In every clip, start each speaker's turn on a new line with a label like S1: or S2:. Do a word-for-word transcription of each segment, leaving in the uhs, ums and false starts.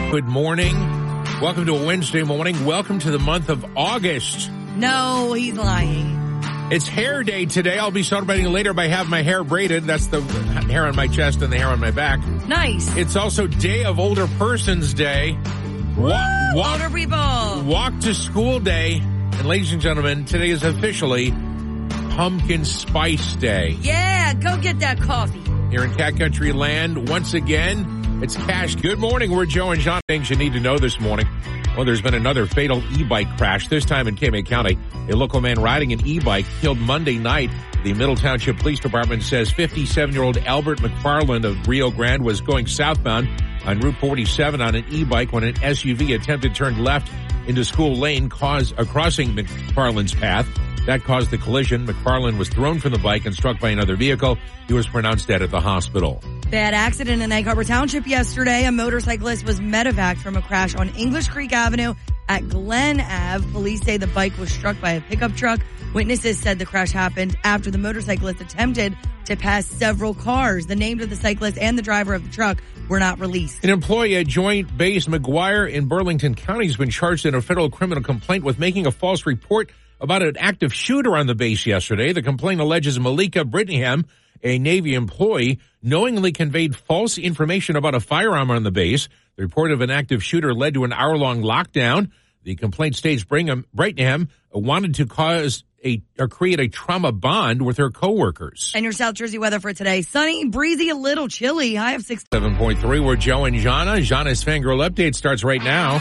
S1: Good morning. Welcome to a Wednesday morning. Welcome to the month of August.
S2: No, he's lying.
S1: It's hair day today. I'll be celebrating later by having my hair braided. That's the hair on my chest and the hair on my back.
S2: Nice.
S1: It's also Day of Older Persons Day.
S2: Woo!
S1: Walk, walk,
S2: Older people.
S1: Walk to School Day. And ladies and gentlemen, today is officially Pumpkin Spice Day.
S2: Yeah, go get that coffee.
S1: Here in Cat Country Land, once again, it's Cash. Good morning. We're Joe and John. Things you need to know this morning. Well, there's been another fatal e-bike crash, this time in Calumet County. A local man riding an e-bike killed Monday night. The Middle Township Police Department says fifty-seven-year-old Albert McFarland of Rio Grande was going southbound on Route forty-seven on an e-bike when an S U V attempted to turn left into School Lane, cause, uh, crossing McFarland's path. That caused the collision. McFarland was thrown from the bike and struck by another vehicle. He was pronounced dead at the hospital.
S2: Bad accident in Egg Harbor Township yesterday. A motorcyclist was medevaced from a crash on English Creek Avenue at Glen Ave. Police say the bike was struck by a pickup truck. Witnesses said the crash happened after the motorcyclist attempted to pass several cars. The names of the cyclist and the driver of the truck were not released.
S1: An employee at Joint Base McGuire in Burlington County has been charged in a federal criminal complaint with making a false report about an active shooter on the base yesterday. The complaint alleges Malika Brittingham, a Navy employee, knowingly conveyed false information about a firearm on the base. The report of an active shooter led to an hour-long lockdown. The complaint states Brittingham wanted to cause a or create a trauma bond with her coworkers.
S2: And your South Jersey weather for today: sunny, breezy, a little chilly. High of six.
S1: seven point three. We're Joe and Jana. Jana's Fangirl Update starts right now.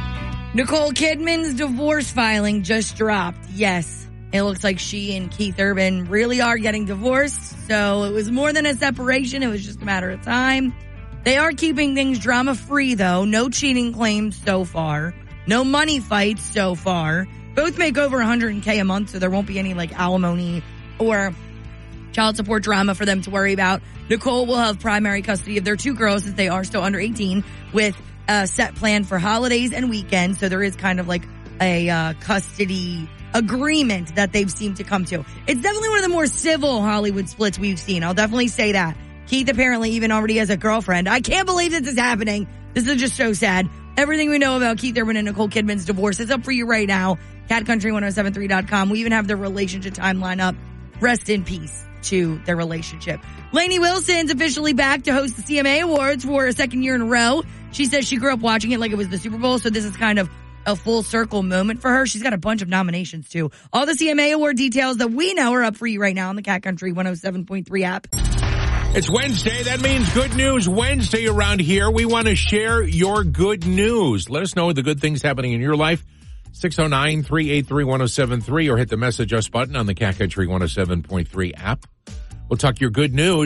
S2: Nicole Kidman's divorce filing just dropped. Yes, it looks like she and Keith Urban really are getting divorced. So it was more than a separation. It was just a matter of time. They are keeping things drama-free, though. No cheating claims so far. No money fights so far. Both make over one hundred K a month, so there won't be any, like, alimony or child support drama for them to worry about. Nicole will have primary custody of their two girls, since they are still under eighteen, with a set plan for holidays and weekends. So there is kind of like a uh, custody agreement that they've seemed to come to. It's definitely one of the more civil Hollywood splits we've seen. I'll definitely say that. Keith apparently even already has a girlfriend. I can't believe this is happening. This is just so sad. Everything we know about Keith Urban and Nicole Kidman's divorce is up for you right now. cat country ten seventy-three dot com. We even have their relationship timeline up. Rest in peace to their relationship. Lainey Wilson's officially back to host the C M A Awards for a second year in a row. She says she grew up watching it like it was the Super Bowl, so this is kind of a full circle moment for her. She's got a bunch of nominations, too. All the C M A Award details that we know are up for you right now on the Cat Country one oh seven point three app.
S1: It's Wednesday. That means Good News Wednesday around here. We want to share your good news. Let us know the good things happening in your life. six oh nine, three eight three, one oh seven three or hit the message us button on the Cat Country one oh seven point three app. We'll talk your good news.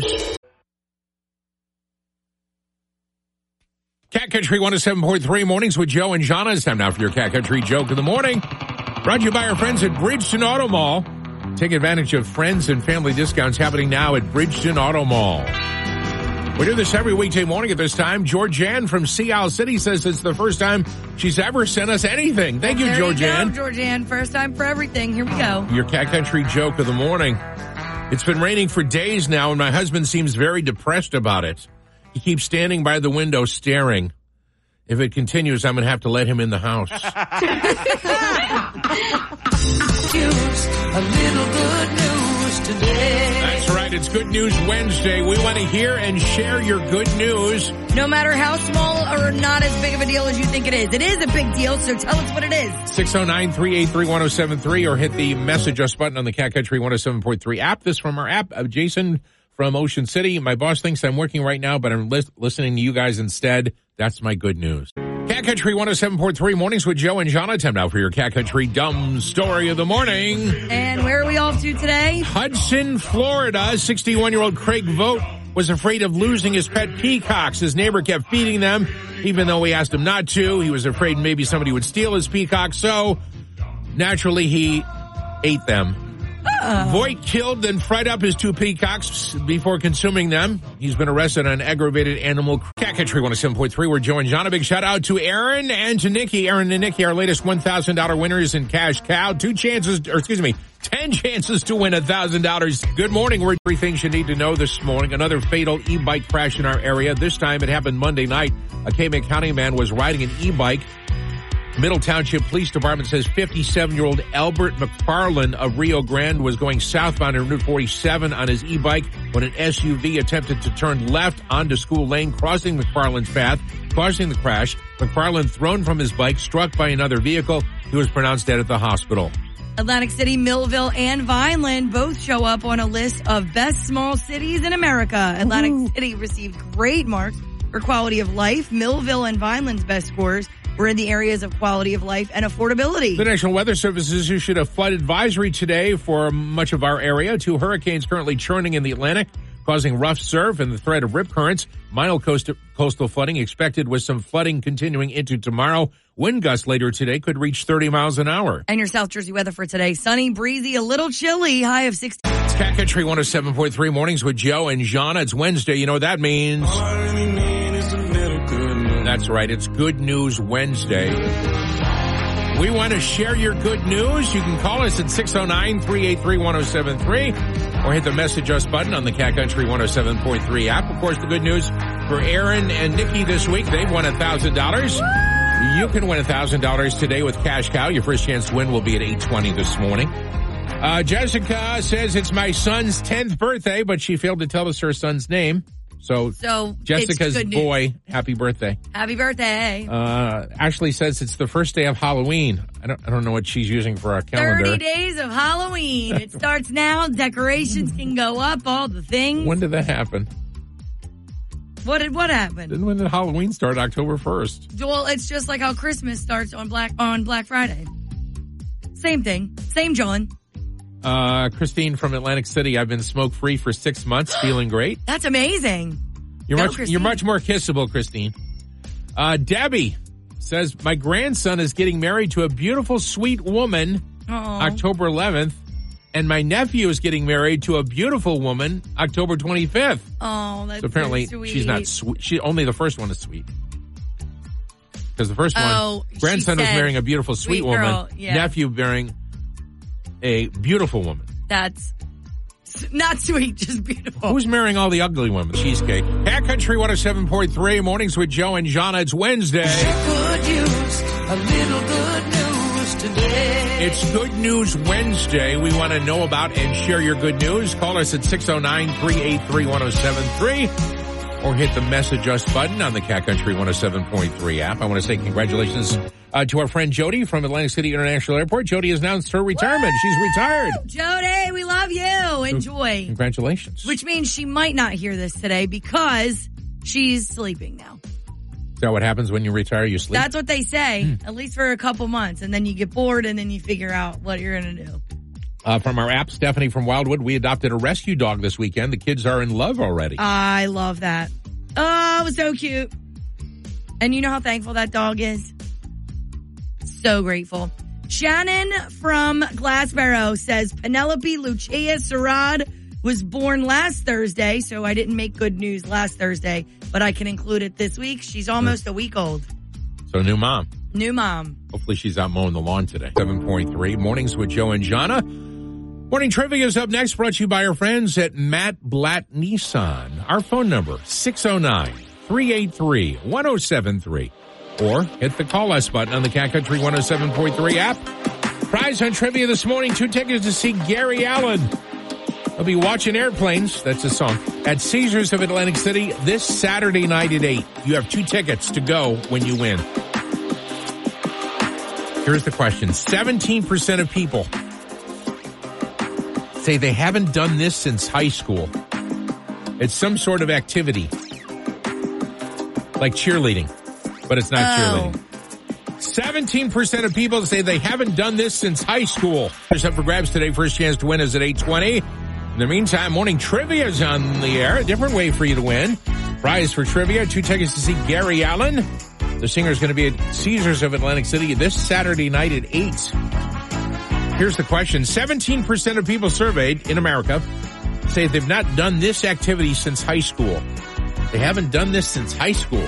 S1: Cat Country one oh seven point three mornings with Joe and Jana. It's time now for your Cat Country joke of the morning. Brought to you by our friends at Bridgeton Auto Mall. Take advantage of friends and family discounts happening now at Bridgeton Auto Mall. We do this every weekday morning at this time. Georgianne from Sea Isle City says it's the first time she's ever sent us anything. Thank you,
S2: there
S1: Georgianne.
S2: You go, Georgianne. First time for everything. Here we go.
S1: Your Cat Country joke of the morning. It's been raining for days now, and my husband seems very depressed about it. He keeps standing by the window staring. If it continues, I'm going to have to let him in the house.
S3: A little good news today.
S1: That's right. It's Good News Wednesday. We want to hear and share your good news.
S2: No matter how small or not as big of a deal as you think it is. It is a big deal, so tell us what it is.
S1: six oh nine, three eight three, one oh seven three or hit the message us button on the Cat Country one oh seven point three app. This from our app. Uh, Jason from Ocean City. My boss thinks I'm working right now, but I'm lis- listening to you guys instead. That's my good news. Cat Country one oh seven point three mornings with Joe and Jana. Time now for your Cat Country dumb story of the morning.
S2: And where are we off to today?
S1: Hudson, Florida. sixty-one-year-old Craig Vogt was afraid of losing his pet peacocks. His neighbor kept feeding them, even though he asked him not to. He was afraid maybe somebody would steal his peacocks, so naturally he ate them.
S2: Oh.
S1: Voight killed then fried up his two peacocks before consuming them. He's been arrested on aggravated animal Cat Country one oh seven point three. We're Joe and John. A big shout out to Aaron and to Nikki. Aaron and Nikki, our latest one thousand dollars winners in Cash Cow. Two chances, or excuse me, ten chances to win one thousand dollars. Good morning. We're three things you need to know this morning. Another fatal e-bike crash in our area. This time it happened Monday night. A Calumet County man was riding an e-bike. Middle Township Police Department says fifty-seven-year-old Albert McFarland of Rio Grande was going southbound on Route forty-seven on his e-bike when an S U V attempted to turn left onto School Lane, crossing McFarland's path, causing the crash. McFarland thrown from his bike, struck by another vehicle. He was pronounced dead at the hospital.
S2: Atlantic City, Millville, and Vineland both show up on a list of best small cities in America. Atlantic Ooh. City received great marks for quality of life. Millville and Vineland's best scores were in the areas of quality of life and affordability. The
S1: National Weather Service has issued a flood advisory today for much of our area. Two hurricanes currently churning in the Atlantic, causing rough surf and the threat of rip currents. Mild coast- coastal flooding expected with some flooding continuing into tomorrow. Wind gusts later today could reach thirty miles an hour.
S2: And your South Jersey weather for today. Sunny, breezy, a little chilly, high of sixty.
S1: It's Cat Country one oh seven point three mornings with Joe and Jana. It's Wednesday. You know what that means.
S4: All I really need is a little good news.
S1: That's right. It's Good News Wednesday. We want to share your good news. You can call us at six oh nine, three eight three, one oh seven three or hit the Message Us button on the Cat Country one oh seven point three app. Of course, the good news for Aaron and Nikki this week, they've won one thousand dollars. You can win one thousand dollars today with Cash Cow. Your first chance to win will be at eight twenty this morning. Uh, Jessica says it's my son's tenth birthday, but she failed to tell us her son's name. So,
S2: so
S1: Jessica's boy, happy birthday.
S2: Happy birthday.
S1: Uh, Ashley says it's the first day of Halloween. I don't, I don't know what she's using for our calendar.
S2: thirty days of Halloween. It starts now. Decorations can go up, all the things.
S1: When did that happen?
S2: What did, what happened?
S1: Then when did Halloween start? October first.
S2: Well, it's just like how Christmas starts on Black, on Black Friday. Same thing. Same John.
S1: Uh, Christine from Atlantic City. I've been smoke-free for six months, feeling great.
S2: That's amazing.
S1: You're
S2: Go,
S1: much,
S2: Christine.
S1: you're much more kissable, Christine. Uh, Debbie says, my grandson is getting married to a beautiful, sweet woman,
S2: Aww.
S1: October eleventh, and my nephew is getting married to a beautiful woman, October twenty-fifth.
S2: Oh, that's
S1: so apparently
S2: so sweet.
S1: She's not sweet. She, only the first one is sweet. Because the first
S2: oh,
S1: one, grandson was marrying a beautiful, sweet,
S2: sweet
S1: woman,
S2: girl, yeah.
S1: nephew marrying a beautiful woman.
S2: That's not sweet, just beautiful.
S1: Who's marrying all the ugly women? Cheesecake. Cat Country one oh seven point three, mornings with Joe and Jana. It's Wednesday.
S3: Good news, a little good news today.
S1: It's Good News Wednesday. We want to know about and share your good news. Call us at six oh nine, three eight three, one oh seven three or hit the Message Us button on the Cat Country one oh seven point three app. I want to say congratulations uh, to our friend Jody from Atlantic City International Airport. Jody has announced her retirement.
S2: Woo!
S1: She's retired.
S2: Jody, we love you. Enjoy.
S1: Congratulations.
S2: Which means she might not hear this today because she's sleeping now.
S1: Is that what happens when you retire? You sleep?
S2: That's what they say,
S1: Hmm.
S2: at least for a couple months. And then you get bored and then you figure out what you're going to do.
S1: Uh, from our app, Stephanie from Wildwood, we adopted a rescue dog this weekend. The kids are in love already.
S2: I love that. Oh, it was so cute. And you know how thankful that dog is? So grateful. Shannon from Glassboro says Penelope Lucia Sarad was born last Thursday, so I didn't make good news last Thursday, but I can include it this week. She's almost a week old.
S1: So new mom.
S2: New mom.
S1: Hopefully she's out mowing the lawn today. seven point three, mornings with Joe and Jana. Morning Trivia is up next, brought to you by our friends at Matt Blatt Nissan. Our phone number, six oh nine, three eight three, one oh seven three. Or hit the Call Us button on the Cat Country one oh seven point three app. Prize on Trivia this morning, two tickets to see Gary Allen. He'll be watching airplanes, that's a song, at Caesars of Atlantic City this Saturday night at eight. You have two tickets to go when you win. Here's the question. seventeen percent of people say they haven't done this since high school. It's some sort of activity. Like cheerleading, but it's not
S2: Oh.
S1: cheerleading. seventeen percent of people say they haven't done this since high school. There's up for grabs today. First chance to win is at eight twenty. In the meantime, morning trivia is on the air. A different way for you to win. Prize for trivia, two tickets to see Gary Allen. The singer is going to be at Caesars of Atlantic City this Saturday night at eight. Here's the question. seventeen percent of people surveyed in America say they've not done this activity since high school. They haven't done this since high school.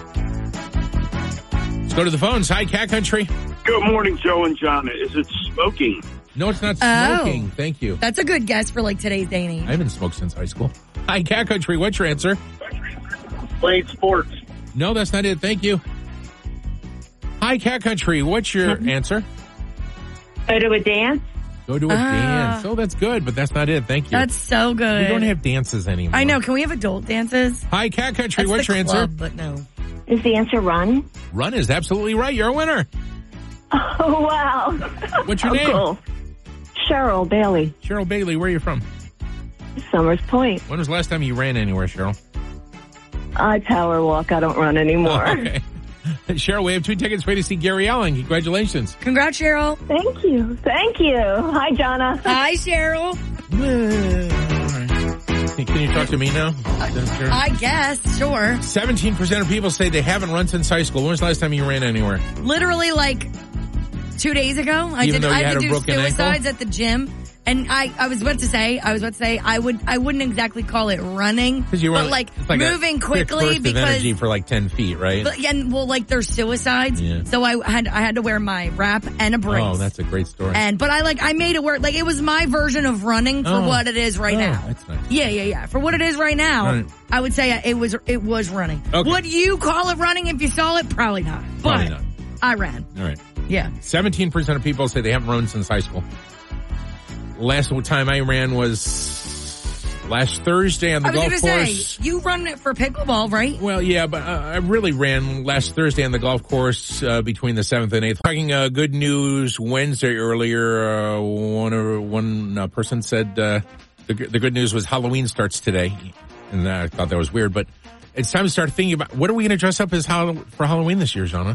S1: Let's go to the phones. Hi, Cat Country.
S5: Good morning, Joe and John. Is it smoking?
S1: No, it's not
S2: Oh.
S1: smoking. Thank you.
S2: That's a good guess for like today's day and age.
S1: I haven't smoked since high school. Hi, Cat Country. What's your answer?
S5: Playing sports.
S1: No, that's not it. Thank you. Hi, Cat Country. What's your answer?
S6: Go to a dance?
S1: Go to a
S2: Ah.
S1: dance. Oh, that's good, but that's not it. Thank you.
S2: That's so good.
S1: we don't have dances anymore.
S2: I know. Can we have adult dances?
S1: Hi, Cat Country.
S2: That's
S1: What's
S2: the
S1: your
S2: club,
S1: answer?
S2: But no.
S6: Is the answer run?
S1: Run is absolutely right. You're a winner.
S6: Oh, wow.
S1: What's your
S6: oh,
S1: name?
S6: Cool. Cheryl Bailey,
S1: Cheryl Bailey. Where are you from?
S6: Summers Point.
S1: When was the last time you ran anywhere, Cheryl?
S6: I power walk. I don't run anymore.
S1: Oh, okay. Cheryl, we have two tickets for you to see Gary Allen. Congratulations.
S2: Congrats, Cheryl.
S6: Thank you. Thank you. Hi, Jonna.
S2: Hi, Cheryl.
S1: Can you talk to me now?
S2: I guess. Sure.
S1: seventeen percent of people say they haven't run since high school. When was the last time you ran anywhere?
S2: Literally like two days ago. I
S1: Even
S2: did
S1: though you
S2: I
S1: had
S2: had
S1: a
S2: to do
S1: broken
S2: suicides
S1: ankle?
S2: at the gym. And I, I was about to say, I was about to say, I would, I wouldn't exactly call it running,
S1: Because you were
S2: but like,
S1: it's like
S2: moving
S1: a quick
S2: quickly
S1: burst of
S2: because,
S1: energy for like ten feet, right?
S2: but, yeah, and well, like they're suicides.
S1: Yeah.
S2: So I had, I had to wear my wrap and a brace.
S1: Oh, that's a great story.
S2: And, but I like, I made it work. Like it was my version of running for
S1: Oh.
S2: what it is right
S1: Oh,
S2: now.
S1: that's nice.
S2: Yeah, yeah, yeah. For what it is right now,
S1: Right.
S2: I would say it was, it was running.
S1: Okay.
S2: Would you call it running if you saw it? Probably not. But
S1: Probably not.
S2: I ran.
S1: All right.
S2: Yeah.
S1: seventeen percent of people say they haven't run since high school. Last time I ran was last Thursday on the
S2: I was
S1: golf
S2: going to
S1: course.
S2: say, you run it for pickleball, right?
S1: Well, yeah, but uh, I really ran last Thursday on the golf course uh, between the seventh and eighth. Talking uh, good news Wednesday earlier, uh, one or one uh, person said uh, the, the good news was Halloween starts today, and I thought that was weird. But it's time to start thinking about what are we going to dress up as Hall- for Halloween this year, Zana?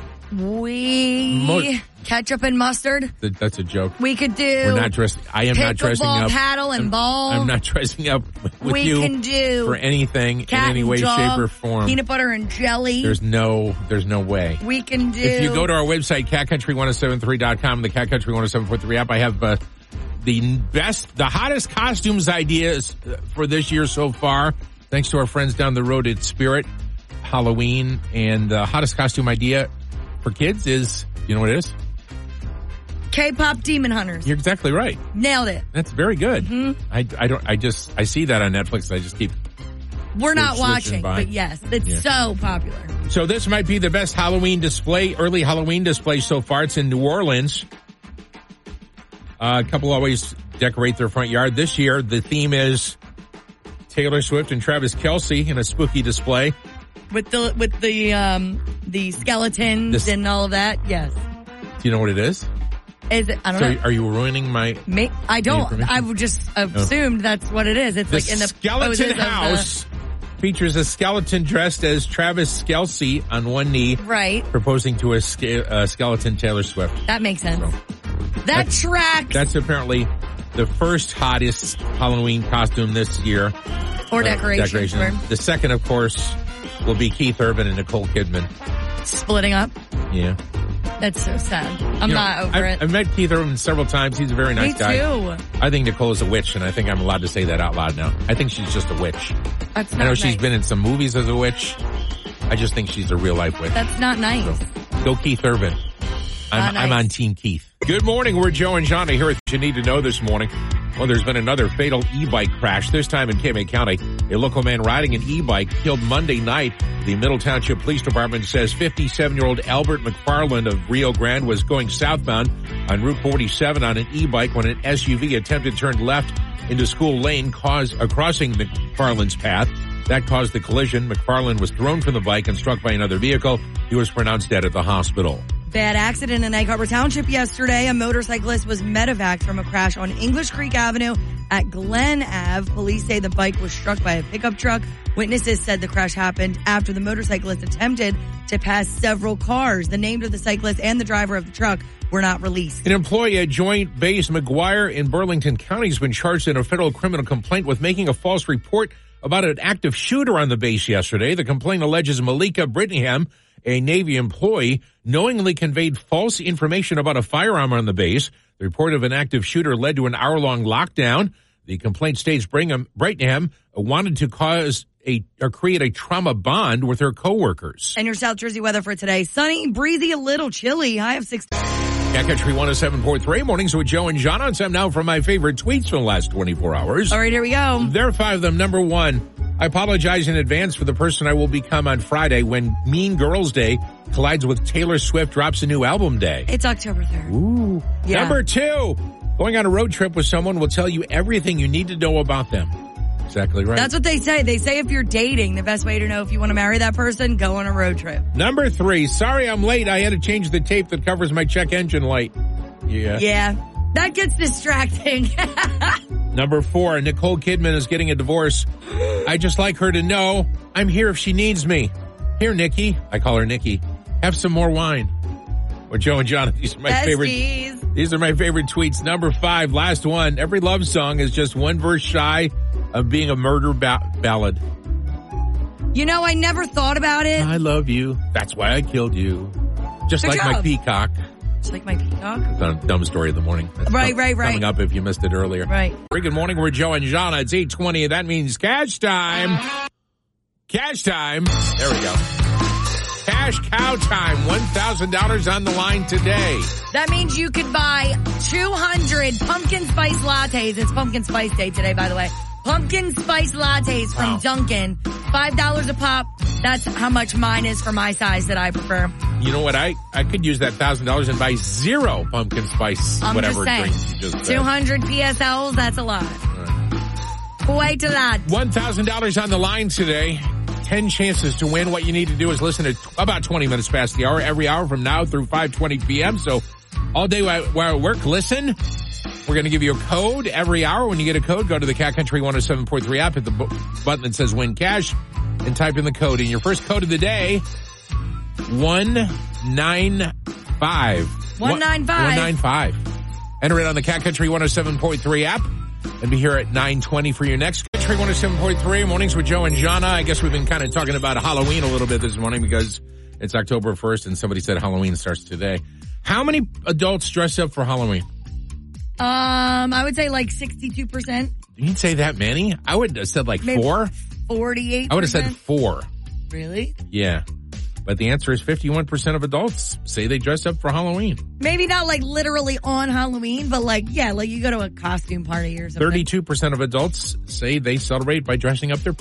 S2: We
S1: Mo-
S2: ketchup and mustard.
S1: That, that's a joke.
S2: We could do.
S1: We're not dressed. I am not dressing
S2: pickleball,
S1: up.
S2: paddle, and
S1: I'm,
S2: ball.
S1: I'm not dressing up with
S2: we
S1: you
S2: can do
S1: for anything in
S2: cat
S1: any
S2: and
S1: way,
S2: dog,
S1: shape, or form.
S2: Peanut butter and jelly.
S1: There's no, there's no way.
S2: we can do.
S1: If you go to our website, cat country ten seventy-three dot com, the Cat Country ten seventy-three app, I have uh, the best, the hottest costumes ideas for this year so far. Thanks to our friends down the road at Spirit Halloween, and the hottest costume idea for kids is, you know what it is?
S2: K-pop Demon Hunters.
S1: You're exactly right.
S2: Nailed it.
S1: That's very good.
S2: Mm-hmm.
S1: I, I don't, I just, I see that on Netflix. I just keep.
S2: We're not
S1: switching
S2: watching,
S1: by.
S2: but yes, it's
S1: Yeah.
S2: so popular.
S1: So this might be the best Halloween display, early Halloween display so far. It's in New Orleans. Uh, a couple always decorate their front yard. This year, the theme is Taylor Swift and Travis Kelce in a spooky display.
S2: With the with the um the skeletons
S1: This-
S2: and all of that. Yes.
S1: Do you know what it is?
S2: Is it? I don't
S1: So
S2: know.
S1: are you ruining my
S2: May, I don't.
S1: information?
S2: I would just assumed that's what it is. It's
S1: the
S2: like in the
S1: skeleton
S2: poses of the-
S1: house features a skeleton dressed as Travis Kelce on one knee,
S2: right.
S1: proposing to a ske- uh, skeleton Taylor Swift.
S2: That makes sense.
S1: So,
S2: that
S1: that's-
S2: tracks.
S1: That's apparently the first hottest Halloween costume this year.
S2: or
S1: Uh,
S2: decorations.
S1: decoration.
S2: for
S1: The second, of course, will be Keith Urban and Nicole Kidman.
S2: splitting up.
S1: Yeah.
S2: That's so sad. I'm
S1: You know,
S2: not over
S1: I've,
S2: it.
S1: I've met Keith Urban several times. He's a very nice
S2: Me
S1: guy.
S2: too.
S1: I think Nicole is a witch, and I think I'm allowed to say that out loud now. I think she's just a witch.
S2: That's
S1: I
S2: not
S1: know
S2: nice.
S1: she's been in some movies as a witch. I just think she's a real life witch.
S2: That's not nice.
S1: So, go Keith Urban. I'm,
S2: Not
S1: I'm
S2: nice.
S1: on Team Keith. Good morning. We're Joe and Johnny here with You Need to Know this morning. Well, there's been another fatal e-bike crash, this time in K-May County. A local man riding an e-bike killed Monday night. The Middle Township Police Department says fifty-seven-year-old Albert McFarland of Rio Grande was going southbound on Route forty-seven on an e-bike when an S U V attempted to turn left into School Lane, cause, uh, crossing McFarland's path. That caused the collision. McFarland was thrown from the bike and struck by another vehicle. He was pronounced dead at the hospital.
S2: Bad accident in Egg Harbor Township yesterday. A motorcyclist was medevaced from a crash on English Creek Avenue at Glen Ave. Police say the bike was struck by a pickup truck. Witnesses said the crash happened after the motorcyclist attempted to pass several cars. The names of the cyclist and the driver of the truck were not released.
S1: An employee at Joint Base McGuire in Burlington County has been charged in a federal criminal complaint with making a false report about an active shooter on the base yesterday. The complaint alleges Malika Brittingham, a Navy employee, knowingly conveyed false information about a firearm on the base. The report of an active shooter led to an hour-long lockdown. The complaint states Brigham, Brigham wanted to cause a or create a trauma bond with her coworkers.
S2: And your South Jersey weather for today. Sunny, breezy, a little chilly. High of six.
S1: Cat Country one oh seven point three. Mornings with Joe and John. On time now from my favorite tweets from the last twenty-four hours.
S2: All right, here we go.
S1: There are five of them. Number one, I apologize in advance for the person I will become on Friday when Mean Girls Day collides with Taylor Swift drops a new album day.
S2: It's October third.
S1: Ooh.
S2: Yeah.
S1: Number two, going on a road trip with someone will tell you everything you need to know about them. Exactly right.
S2: That's what they say. They say if you're dating, the best way to know if you want to marry that person, go on a road trip.
S1: Number three, sorry I'm late. I had to change the tape that covers my check engine light. Yeah.
S2: Yeah. That gets distracting.
S1: Number four, Nicole Kidman is getting a divorce. I just like her to know I'm here if she needs me. Here, Nikki. I call her Nikki. Have some more wine. Well, Joe and John, these are my
S2: Besties.
S1: favorite. These are my favorite tweets. Number five, last one. Every love song is just one verse shy of being a murder ba- ballad.
S2: You know, I never thought about it.
S1: I love you. That's why I killed you. Just
S2: Good
S1: like my
S2: job.
S1: peacock.
S2: Just like my peacock.
S1: Dumb, dumb story of the morning. That's
S2: Right,
S1: com-
S2: right, right.
S1: Coming up if you missed it earlier.
S2: Right.
S1: Very good morning. We're Joe and John. It's eight twenty. That means cash time. Cash time. There we go. Cash cow time. one thousand dollars on the line today.
S2: That means you could buy two hundred pumpkin spice lattes. It's pumpkin spice day today, by the way. Pumpkin spice lattes from
S1: Wow.
S2: Dunkin'. five dollars a pop. That's how much mine is for my size that I prefer.
S1: You know what? I, I could use that one thousand dollars and buy zero pumpkin spice,
S2: I'm
S1: whatever
S2: just saying.
S1: drinks you just said.
S2: two hundred P S Ls, that's a lot. Quite a lot.
S1: one thousand dollars on the line today. ten chances to win. What you need to do is listen to t- about twenty minutes past the hour, every hour from now through five twenty p.m. So all day while, while at work, listen. We're going to give you a code every hour. When you get a code, go to the Cat Country one oh seven point three app, hit the bu- button that says win cash, and type in the code. And your first code of the day, one nine five.
S2: one nine five.
S1: one nine five. Enter it on the Cat Country one oh seven point three app and be here at nine twenty for your next Country one oh seven point three. Mornings with Joe and Jana. I guess we've been kind of talking about Halloween a little bit this morning because it's October first and somebody said Halloween starts today. How many adults dress up for Halloween?
S2: Um, I would say like sixty-two percent.
S1: You'd say that many? I would have said like
S2: Maybe
S1: four.
S2: forty-eight percent.
S1: I would have said four.
S2: Really?
S1: Yeah. But the answer is fifty-one percent of adults say they dress up for Halloween.
S2: Maybe not like literally on Halloween, but like, yeah, like you go to a costume party or something.
S1: thirty-two percent of adults say they celebrate by dressing up their